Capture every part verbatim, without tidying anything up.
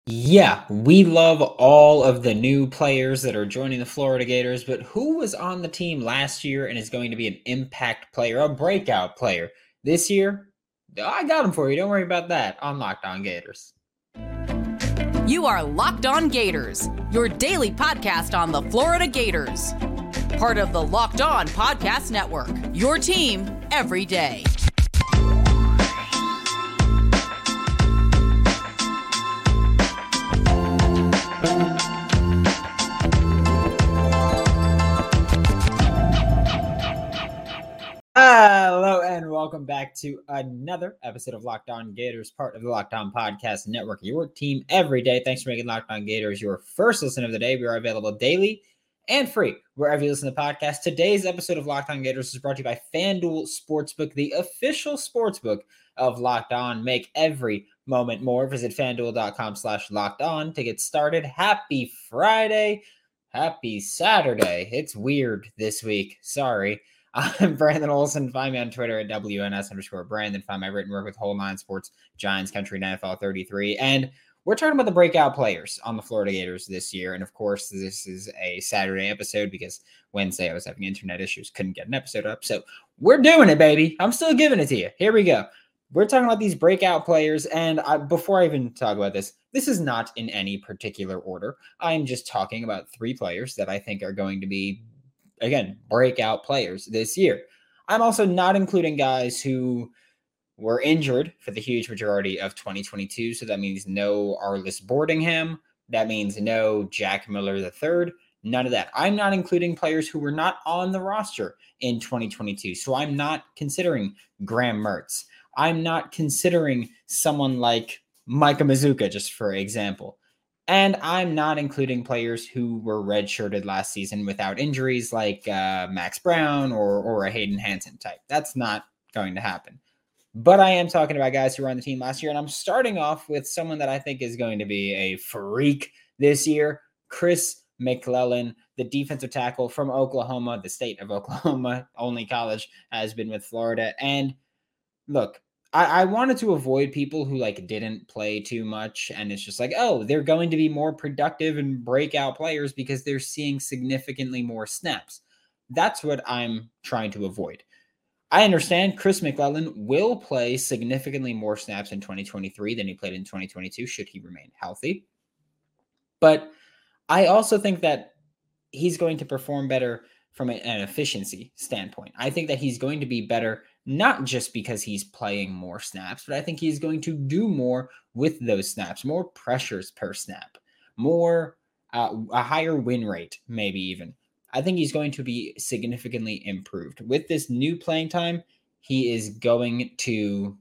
Yeah, we love all of the new players that are joining the Florida Gators, but who was on the team last year and is going to be an impact player, a breakout player this year? I got him for you. Don't worry about that on Locked On Gators. You are Locked On Gators, your daily podcast on the Florida Gators. Part of the Locked On Podcast Network, your team every day. Hello and welcome back to another episode of Locked On Gators, part of the Locked On Podcast Network, your team every day. Thanks for making Locked On Gators your first listen of the day. We are available daily and free wherever you listen to podcasts. Today's episode of Locked On Gators is brought to you by FanDuel Sportsbook, the official sportsbook of Locked On. Make every moment more. Visit FanDuel.com slash Locked On to get started. Happy Friday. Happy Saturday. It's weird this week. Sorry. I'm Brandon Olson. Find me on Twitter at W N S underscore Brandon. Find my written work with Whole Nine Sports, Giants Country, and N F L thirty-three. And we're talking about the breakout players on the Florida Gators this year. And of course, this is a Saturday episode because Wednesday I was having internet issues, couldn't get an episode up. So we're doing it, baby. I'm still giving it to you. Here we go. We're talking about these breakout players. And I, before I even talk about this, this is not in any particular order. I'm just talking about three players that I think are going to be, again, breakout players this year. I'm also not including guys who were injured for the huge majority of twenty twenty-two. So that means no Arlis Boardingham. That means no Jack Miller the third. None of that. I'm not including players who were not on the roster in twenty twenty-two. So I'm not considering Graham Mertz. I'm not considering someone like Micah Mazzccua, just for example. And I'm not including players who were redshirted last season without injuries like uh, Max Brown or, or a Hayden Hansen type. That's not going to happen. But I am talking about guys who were on the team last year. And I'm starting off with someone that I think is going to be a freak this year, Chris McClellan, the defensive tackle from Oklahoma, the state of Oklahoma, only college has been with Florida. And look, I, I wanted to avoid people who like didn't play too much. And it's just like, oh, they're going to be more productive and breakout players because they're seeing significantly more snaps. That's what I'm trying to avoid. I understand Chris McClellan will play significantly more snaps in twenty twenty-three than he played in twenty twenty-two, should he remain healthy. But I also think that he's going to perform better from an efficiency standpoint. I think that he's going to be better not just because he's playing more snaps, but I think he's going to do more with those snaps, more pressures per snap, more uh, a higher win rate, maybe even. I think he's going to be significantly improved. With this new playing time, he is going to,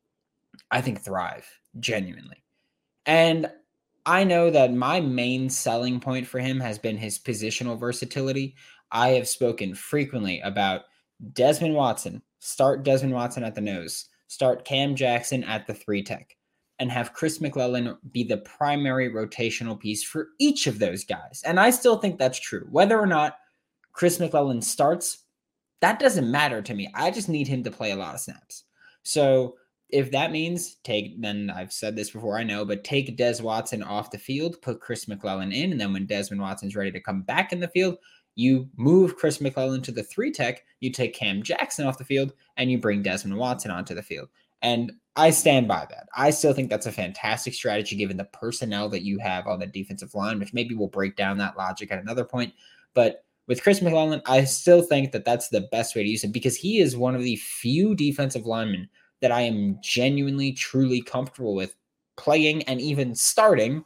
I think, thrive genuinely. And I know that my main selling point for him has been his positional versatility. I have spoken frequently about Desmond Watson. Start Desmond Watson at the nose. Start Cam Jackson at the three tech. And have Chris McClellan be the primary rotational piece for each of those guys. And I still think that's true. Whether or not Chris McClellan starts, that doesn't matter to me. I just need him to play a lot of snaps. So if that means take, then I've said this before, I know, but take Des Watson off the field, put Chris McClellan in, and then when Desmond Watson's ready to come back in the field, you move Chris McClellan to the three tech, you take Cam Jackson off the field, and you bring Desmond Watson onto the field. And I stand by that. I still think that's a fantastic strategy given the personnel that you have on the defensive line, which maybe we'll break down that logic at another point. But with Chris McClellan, I still think that that's the best way to use him because he is one of the few defensive linemen that I am genuinely, truly comfortable with playing and even starting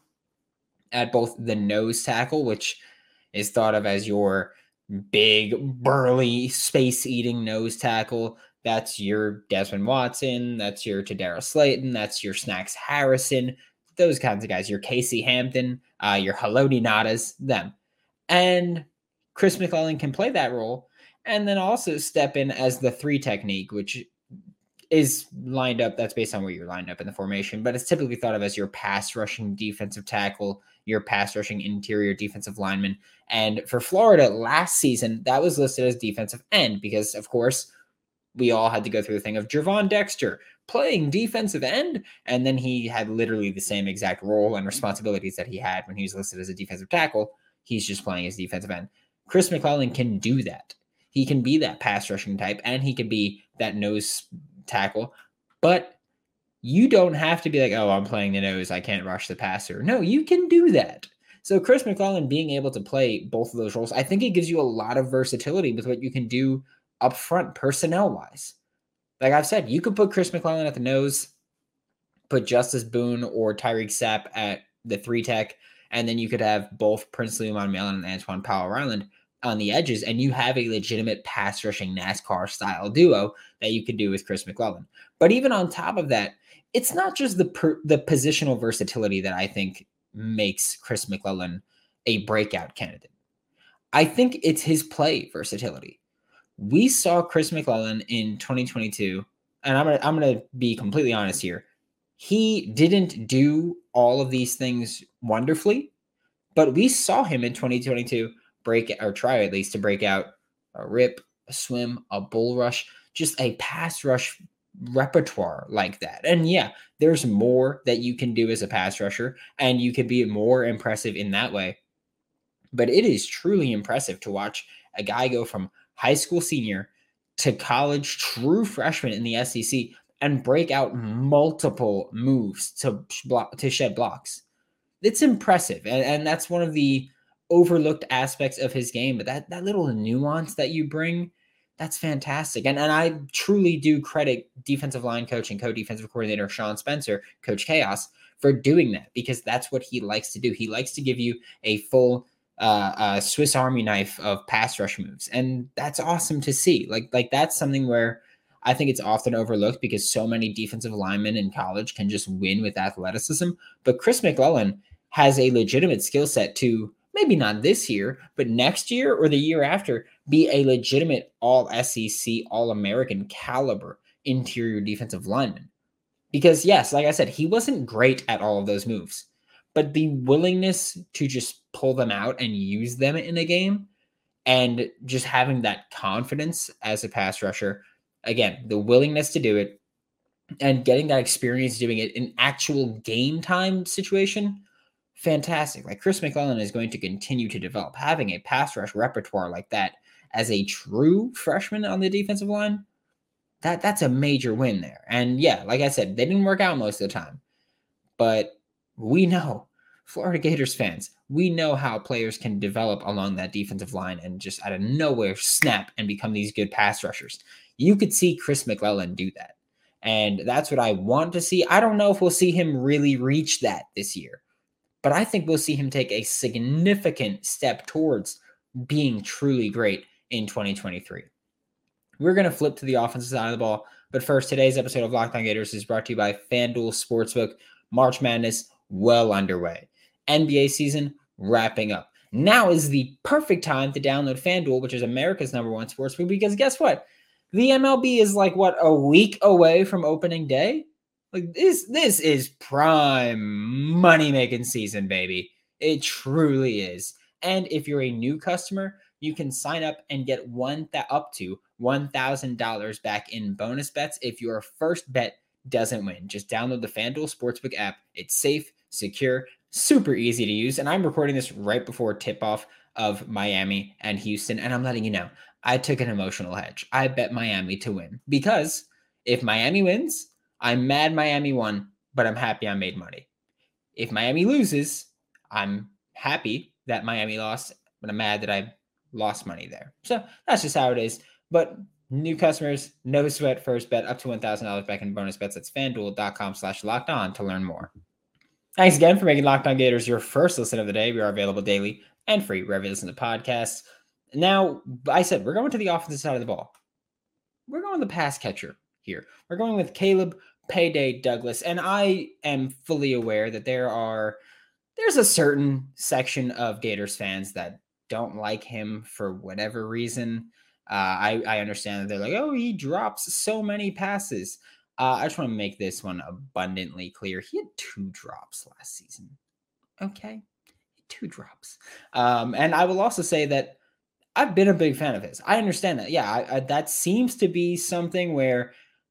at both the nose tackle, which is thought of as your big, burly, space-eating nose tackle. That's your Desmond Watson. That's your Tadara Slayton. That's your Snacks Harrison. Those kinds of guys. Your Casey Hampton. Uh, your Haloti Ngata's. Them. And Chris McClellan can play that role and then also step in as the three technique, which is lined up. That's based on where you're lined up in the formation, but it's typically thought of as your pass rushing defensive tackle, your pass rushing interior defensive lineman. And for Florida last season, that was listed as defensive end because, of course, we all had to go through the thing of Gervon Dexter playing defensive end. And then he had literally the same exact role and responsibilities that he had when he was listed as a defensive tackle. He's just playing as defensive end. Chris McClellan can do that. He can be that pass rushing type, and he can be that nose tackle. But you don't have to be like, oh, I'm playing the nose, I can't rush the passer. No, you can do that. So Chris McClellan being able to play both of those roles, I think it gives you a lot of versatility with what you can do up front personnel-wise. Like I've said, you could put Chris McClellan at the nose, put Justice Boone or Tyreek Sapp at the three tech, and then you could have both Princely Umanmielen and Antoine Powell-Ryland on the edges, and you have a legitimate pass rushing NASCAR-style duo that you could do with Chris McClellan. But even on top of that, it's not just the per, the positional versatility that I think makes Chris McClellan a breakout candidate. I think it's his play versatility. We saw Chris McClellan in twenty twenty-two, and I'm gonna I'm gonna be completely honest here. He didn't do all of these things wonderfully, but we saw him in twenty twenty-two break or try at least to break out a rip, a swim, a bull rush, just a pass rush repertoire like that. And yeah, there's more that you can do as a pass rusher, and you can be more impressive in that way. But it is truly impressive to watch a guy go from high school senior to college true freshman in the S E C and break out multiple moves to block, to shed blocks. It's impressive. And, and that's one of the overlooked aspects of his game. But that, that little nuance that you bring, that's fantastic. And, and I truly do credit defensive line coach and co-defensive coordinator Sean Spencer, Coach Chaos, for doing that, because that's what he likes to do. He likes to give you a full uh, uh, Swiss Army knife of pass rush moves. And that's awesome to see. Like, like that's something where I think it's often overlooked because so many defensive linemen in college can just win with athleticism. But Chris McClellan has a legitimate skill set to, maybe not this year, but next year or the year after, be a legitimate all S E C, all-American caliber interior defensive lineman. Because yes, like I said, he wasn't great at all of those moves, but the willingness to just pull them out and use them in a game, and just having that confidence as a pass rusher, again, the willingness to do it and getting that experience doing it in actual game time situation, fantastic. Like Chris McClellan is going to continue to develop. Having a pass rush repertoire like that as a true freshman on the defensive line, that that's a major win there. And yeah, like I said, they didn't work out most of the time, but we know, Florida Gators fans, we know how players can develop along that defensive line and just out of nowhere snap and become these good pass rushers. You could see Chris McClellan do that. And that's what I want to see. I don't know if we'll see him really reach that this year, but I think we'll see him take a significant step towards being truly great in twenty twenty-three. We're going to flip to the offensive side of the ball. But first, today's episode of Locked On Gators is brought to you by FanDuel Sportsbook. March Madness well underway. N B A season wrapping up. Now is the perfect time to download FanDuel, which is America's number one sportsbook, because guess what? The M L B is like, what, a week away from opening day? Like this, this is prime money-making season, baby. It truly is. And if you're a new customer, you can sign up and get one th- up to one thousand dollars back in bonus bets if your first bet doesn't win. Just download the FanDuel Sportsbook app. It's safe, secure, super easy to use. And I'm recording this right before tip-off of Miami and Houston. And I'm letting you know, I took an emotional hedge. I bet Miami to win, because if Miami wins, I'm mad Miami won, but I'm happy I made money. If Miami loses, I'm happy that Miami lost, but I'm mad that I lost money there. So that's just how it is. But new customers, no sweat, first bet up to one thousand dollars back in bonus bets. That's FanDuel.com slash locked on to learn more. Thanks again for making Locked On Gators your first listen of the day. We are available daily and free wherever you listen to podcasts. Now, I said we're going to the offensive side of the ball. We're going the pass catcher here. We're going with Caleb Payday Douglas. And I am fully aware that there are, there's a certain section of Gators fans that don't like him for whatever reason. Uh, I, I understand that they're like, oh, he drops so many passes. Uh, I just want to make this one abundantly clear. He had two drops last season. Okay. Two drops. Um, and I will also say that I've been a big fan of his. I understand that. Yeah, I, I, that seems to be something where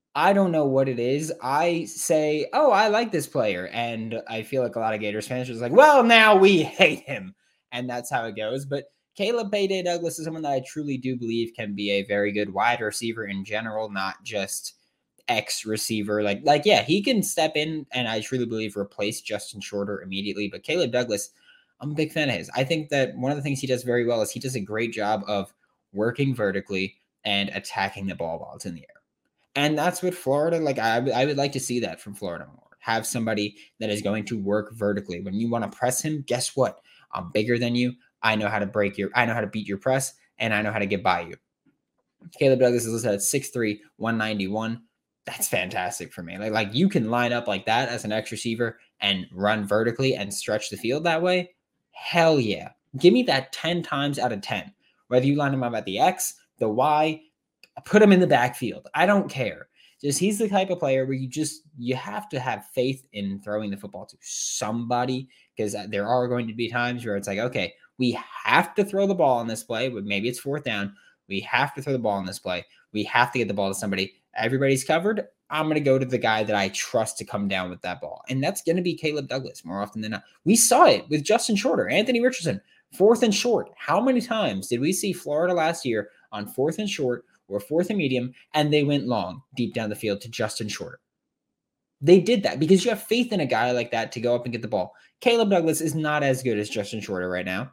I don't know what it is. I say, oh, I like this player. And I feel like a lot of Gators fans are just like, well, now we hate him. And that's how it goes. But Caleb Payday Douglas is someone that I truly do believe can be a very good wide receiver in general, not just X receiver. Like, like, yeah, he can step in and I truly believe replace Justin Shorter immediately. But Caleb Douglas, I'm a big fan of his. I think that one of the things he does very well is he does a great job of working vertically and attacking the ball while it's in the air. And that's what Florida, like, I, I would like to see that from Florida more. Have somebody that is going to work vertically. When you want to press him, guess what? I'm bigger than you. I know how to break your, I know how to beat your press, and I know how to get by you. Caleb Douglas is listed at six three, one ninety-one. That's fantastic for me. Like, like you can line up like that as an X receiver and run vertically and stretch the field that way. Hell yeah. Give me that ten times out of ten. Whether you line him up at the X, the Y, put him in the backfield. I don't care. Just he's the type of player where you just you have to have faith in throwing the football to somebody, because there are going to be times where it's like, okay, we have to throw the ball on this play, but maybe it's fourth down. We have to throw the ball on this play. We have to get the ball to somebody. Everybody's covered. I'm going to go to the guy that I trust to come down with that ball. And that's going to be Caleb Douglas more often than not. We saw it with Justin Shorter, Anthony Richardson, fourth and short. How many times did we see Florida last year on fourth and short or fourth and medium, and they went long deep down the field to Justin Shorter? They did that because you have faith in a guy like that to go up and get the ball. Caleb Douglas is not as good as Justin Shorter right now,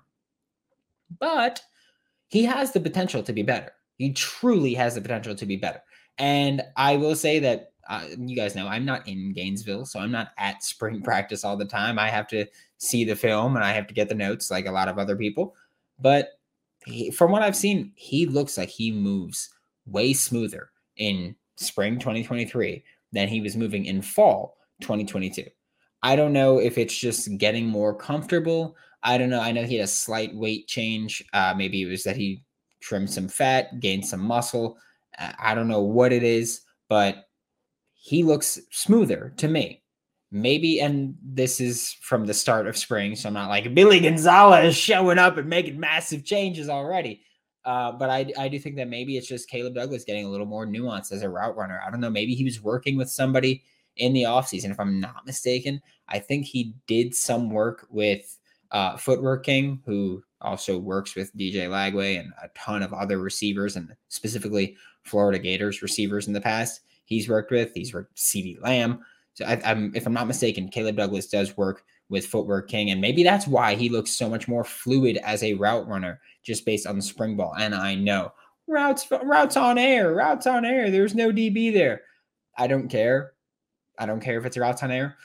but he has the potential to be better. He truly has the potential to be better. And I will say that, uh, you guys know, I'm not in Gainesville, so I'm not at spring practice all the time. I have to see the film and I have to get the notes like a lot of other people. But he, from what I've seen, he looks like he moves way smoother in spring twenty twenty-three than he was moving in fall twenty twenty-two. I don't know if it's just getting more comfortable. I don't know. I know he had a slight weight change. Uh, maybe it was that he trimmed some fat, gained some muscle. Uh, I don't know what it is, but he looks smoother to me. Maybe, and this is from the start of spring, so I'm not like Billy Gonzalez showing up and making massive changes already. Uh, but I, I do think that maybe it's just Caleb Douglas getting a little more nuanced as a route runner. I don't know. Maybe he was working with somebody in the offseason. If I'm not mistaken, I think he did some work with uh, Footwork King, who also works with D J Lagway and a ton of other receivers, and specifically Florida Gators receivers in the past. He's worked with, he's worked with CeeDee Lamb. So I, I'm, if I'm not mistaken, Caleb Douglas does work with Footwork King, and maybe that's why he looks so much more fluid as a route runner, just based on the spring ball. And I know routes, routes on air, routes on air. There's no D B there. I don't care. I don't care if it's routes on air,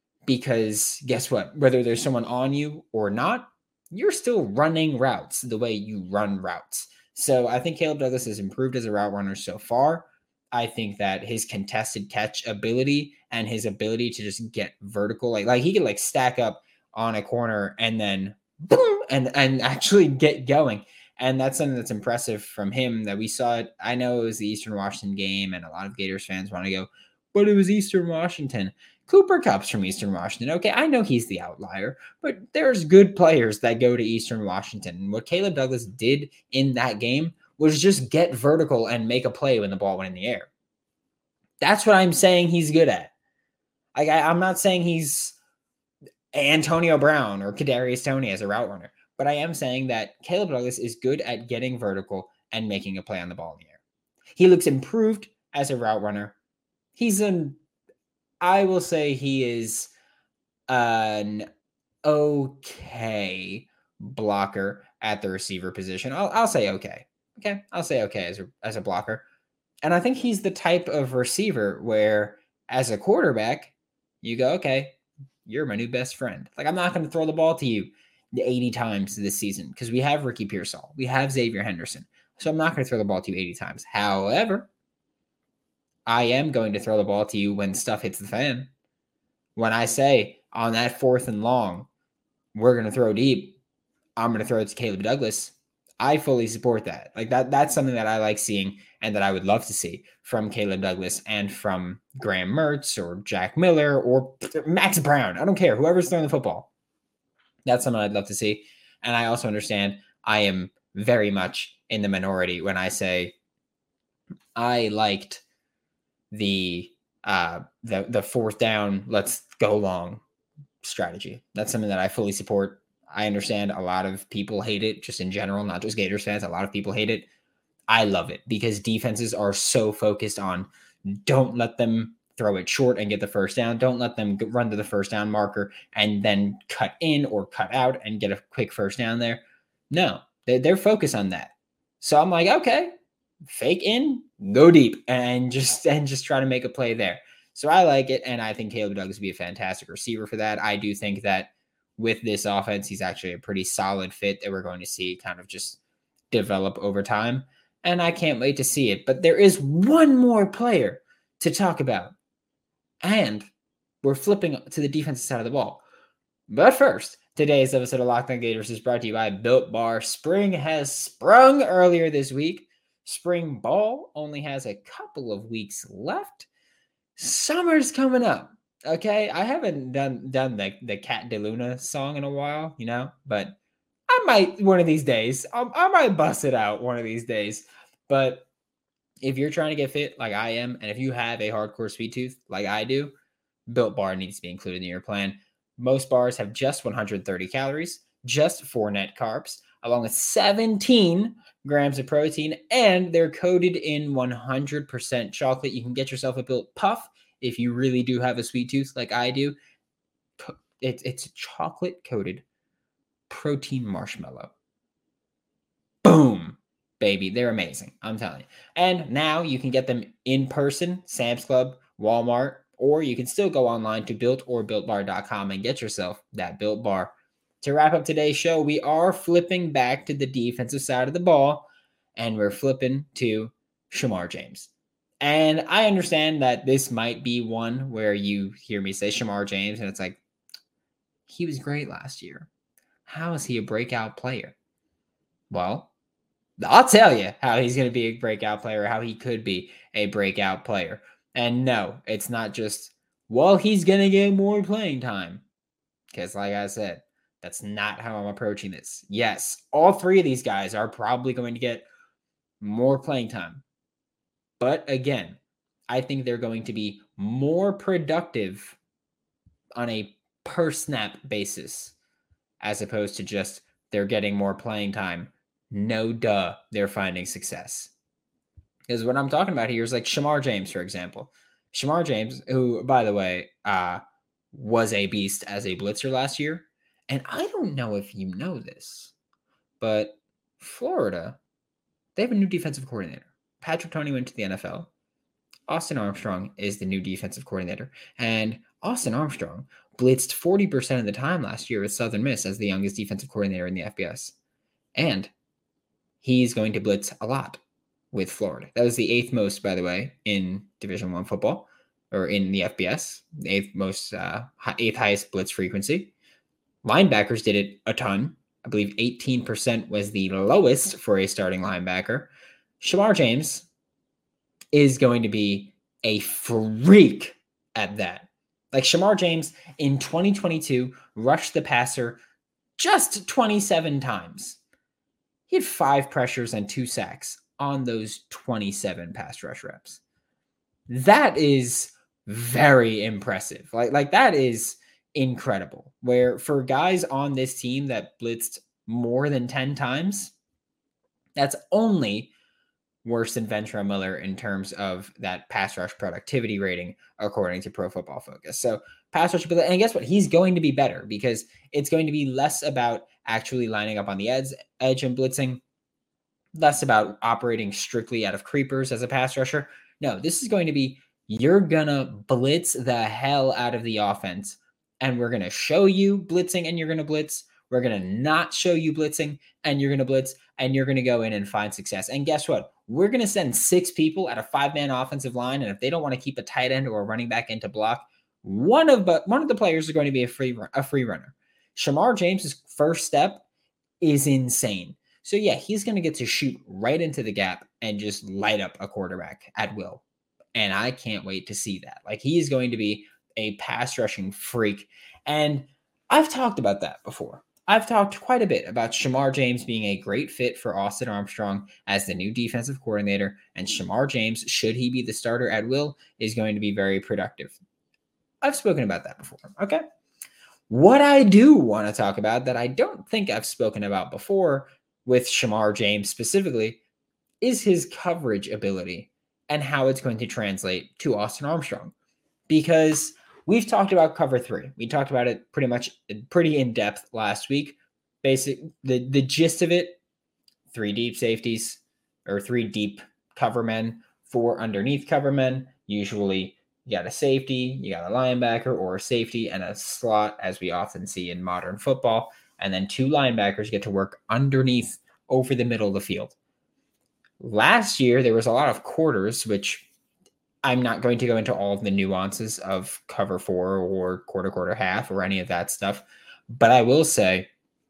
because guess what? Whether there's someone on you or not, you're still running routes the way you run routes. So I think Caleb Douglas has improved as a route runner so far. I think that his contested catch ability and his ability to just get vertical, like, like he could like stack up on a corner and then boom, and, and actually get going. And that's something that's impressive from him that we saw it. I know it was the Eastern Washington game and a lot of Gators fans want to go, but it was Eastern Washington. Cooper Kupp's from Eastern Washington. Okay, I know he's the outlier, but there's good players that go to Eastern Washington. And what Caleb Douglas did in that game was just get vertical and make a play when the ball went in the air. That's what I'm saying he's good at. Like, I, I'm not saying he's Antonio Brown or Kadarius Toney as a route runner, but I am saying that Caleb Douglas is good at getting vertical and making a play on the ball in the air. He looks improved as a route runner. He's an, I will say he is an okay blocker at the receiver position. I'll, I'll say okay. Okay, I'll say okay as a, as a blocker. And I think he's the type of receiver where, as a quarterback, you go, okay, you're my new best friend. Like, I'm not going to throw the ball to you eighty times this season because we have Ricky Pearsall. We have Xavier Henderson. So I'm not going to throw the ball to you eighty times. However, I am going to throw the ball to you when stuff hits the fan. When I say on that fourth and long, we're going to throw deep, I'm going to throw it to Caleb Douglas. I fully support that. Like that, that's something that I like seeing and that I would love to see from Caleb Douglas and from Graham Mertz or Jack Miller or Max Brown. I don't care. Whoever's throwing the football. That's something I'd love to see. And I also understand I am very much in the minority when I say I liked the uh, the the fourth down, let's go long strategy. That's something that I fully support. I understand a lot of people hate it just in general, not just Gators fans. A lot of people hate it. I love it because defenses are so focused on don't let them throw it short and get the first down. Don't let them run to the first down marker and then cut in or cut out and get a quick first down there. No, they're, they're focused on that. So I'm like, okay, fake in, go deep, and just and just try to make a play there. So I like it, and I think Caleb Douglas would be a fantastic receiver for that. I do think that with this offense, he's actually a pretty solid fit that we're going to see kind of just develop over time, and I can't wait to see it. But there is one more player to talk about, and we're flipping to the defensive side of the ball. But first, today's episode of Locked On Gators is brought to you by Built Bar. Spring has sprung earlier this week. Spring ball only has a couple of weeks left. Summer's coming up, okay? I haven't done done the, the Cat DeLuna song in a while, you know, but I might one of these days. I, I might bust it out one of these days. But if you're trying to get fit like I am, and if you have a hardcore sweet tooth like I do, Built Bar needs to be included in your plan. Most bars have just one hundred thirty calories, just four net carbs, along with seventeen grams of protein, and they're coated in one hundred percent chocolate. You can get yourself a Built Puff if you really do have a sweet tooth like I do. It's it's chocolate coated protein marshmallow. Boom, baby. They're amazing. I'm telling you. And now you can get them in person, Sam's Club, Walmart, or you can still go online to built or built bar dot com and get yourself that Built Bar. To wrap up today's show, we are flipping back to the defensive side of the ball, and we're flipping to Shemar James. And I understand that this might be one where you hear me say Shemar James, and it's like, he was great last year. How is he a breakout player? Well, I'll tell you how he's going to be a breakout player, how he could be a breakout player. And no, it's not just, well, he's going to get more playing time. Because like I said, that's not how I'm approaching this. Yes, all three of these guys are probably going to get more playing time. But again, I think they're going to be more productive on a per snap basis as opposed to just they're getting more playing time. No duh, they're finding success. Because what I'm talking about here is like Shemar James, for example. Shemar James, who, by the way, uh, was a beast as a blitzer last year. And I don't know if you know this, but Florida, they have a new defensive coordinator. Patrick Toney went to the N F L. Austin Armstrong is the new defensive coordinator. And Austin Armstrong blitzed forty percent of the time last year with Southern Miss as the youngest defensive coordinator in the F B S. And he's going to blitz a lot with Florida. That was the eighth most, by the way, in Division One football, or in the F B S, the eighth most, uh, eighth highest blitz frequency. Linebackers did it a ton. I believe eighteen percent was the lowest for a starting linebacker. Shemar James is going to be a freak at that. Like Shemar James in twenty twenty-two rushed the passer just twenty-seven times. He had five pressures and two sacks on those twenty-seven pass rush reps. That is very impressive. Like, like that is incredible. Where for guys on this team that blitzed more than ten times, that's only worse than Ventrell Miller in terms of that pass rush productivity rating, according to Pro Football Focus. So pass rush, and guess what? He's going to be better because it's going to be less about actually lining up on the edge, edge and blitzing, less about operating strictly out of creepers as a pass rusher. No, this is going to be, you're going to blitz the hell out of the offense, and we're going to show you blitzing and you're going to blitz. We're going to not show you blitzing and you're going to blitz, and you're going to go in and find success. And guess what? We're going to send six people at a five-man offensive line, and if they don't want to keep a tight end or a running back into block, one of but one of the players is going to be a free a free runner. Shemar James's first step is insane. So yeah, he's going to get to shoot right into the gap and just light up a quarterback at will. And I can't wait to see that. Like, he is going to be a pass rushing freak. And I've talked about that before. I've talked quite a bit about Shemar James being a great fit for Austin Armstrong as the new defensive coordinator, and Shemar James, should he be the starter at will, is going to be very productive. I've spoken about that before, okay? What I do want to talk about that I don't think I've spoken about before with Shemar James specifically is his coverage ability and how it's going to translate to Austin Armstrong. Because we've talked about cover three. We talked about it pretty much pretty in depth last week. Basic the, the gist of it, three deep safeties or three deep cover men, four underneath cover men. Usually you got a safety, you got a linebacker or a safety, and a slot, as we often see in modern football. And then two linebackers get to work underneath over the middle of the field. Last year, there was a lot of quarters, which I'm not going to go into all of the nuances of cover four or quarter, quarter, half, or any of that stuff. But I will say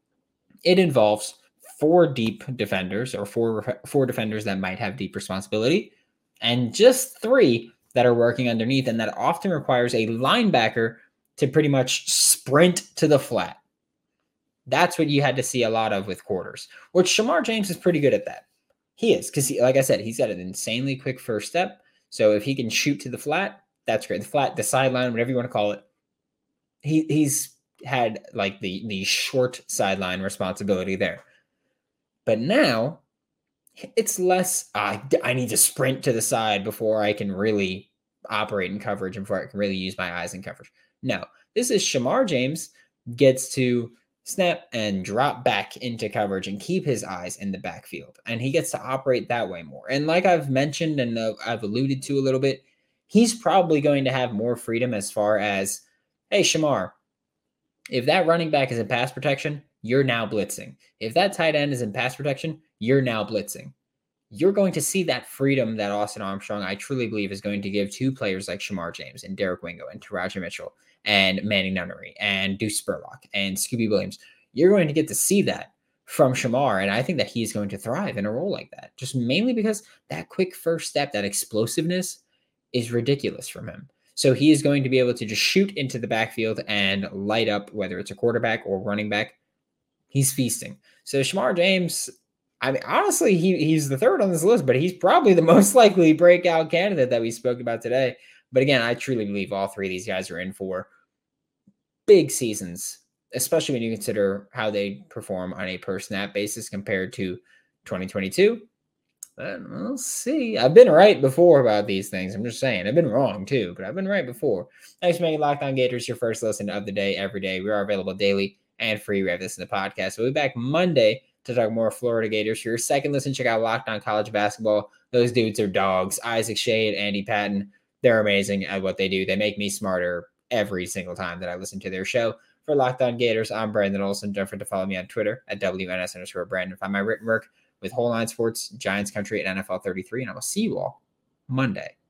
it involves four deep defenders or four, four defenders that might have deep responsibility and just three that are working underneath. And that often requires a linebacker to pretty much sprint to the flat. That's what you had to see a lot of with quarters, which Shemar James is pretty good at that. He is, because like I said, he's got an insanely quick first step. So if he can shoot to the flat, that's great. The flat, the sideline, whatever you want to call it. He he's had like the, the short sideline responsibility there. But now it's less, uh, I need to sprint to the side before I can really operate in coverage and before I can really use my eyes in coverage. No, this is Shemar James gets to snap and drop back into coverage and keep his eyes in the backfield. And he gets to operate that way more. And like I've mentioned and uh, I've alluded to a little bit, he's probably going to have more freedom as far as, hey, Shemar, if that running back is in pass protection, you're now blitzing. If that tight end is in pass protection, you're now blitzing. You're going to see that freedom that Austin Armstrong, I truly believe, is going to give to players like Shemar James and Derek Wingo and Taraji Mitchell and Manny Nunnery and Deuce Spurlock and Scooby Williams. You're going to get to see that from Shemar, and I think that he's going to thrive in a role like that, just mainly because that quick first step, that explosiveness is ridiculous from him. So he is going to be able to just shoot into the backfield and light up, whether it's a quarterback or running back. He's feasting. So Shemar James, I mean, honestly, he, he's the third on this list, but he's probably the most likely breakout candidate that we spoke about today. But again, I truly believe all three of these guys are in for big seasons, especially when you consider how they perform on a per snap basis compared to twenty twenty-two. But we'll see. I've been right before about these things. I'm just saying. I've been wrong too, but I've been right before. Thanks for making Locked On Gators your first listen of the day every day. We are available daily and free. We have this in the podcast. We'll be back Monday to talk more Florida Gators. For your second listen, check out Locked On College Basketball. Those dudes are dogs. Isaac Shade, Andy Patton. They're amazing at what they do. They make me smarter every single time that I listen to their show. For Locked On Gators, I'm Brandon Olson. Don't forget to follow me on Twitter at W N S underscore Brandon. Find my written work with Whole Nine Sports, Giants Country, and N F L thirty-three. And I will see you all Monday.